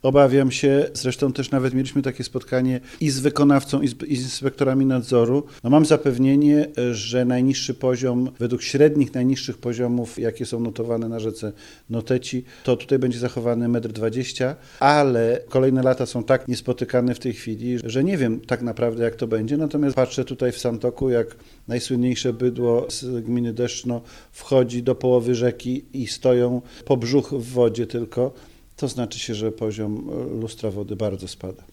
Obawiam się, zresztą też nawet mieliśmy takie spotkanie i z wykonawcą, i z inspektorami nadzoru. Mam zapewnienie, że najniższy poziom, według średnich najniższych poziomów, jakie są notowane na rzece Noteci, to tutaj będzie zachowany 1,20 m, ale kolejne lata są tak niespotykane w tej chwili, że nie wiem tak naprawdę jak to będzie, natomiast patrzę tutaj w Santoku, jak najsłynniejsze bydło z gminy Deszczno wchodzi do połowy rzeki i stoją po brzuch w wodzie tylko. To znaczy się, że poziom lustra wody bardzo spada.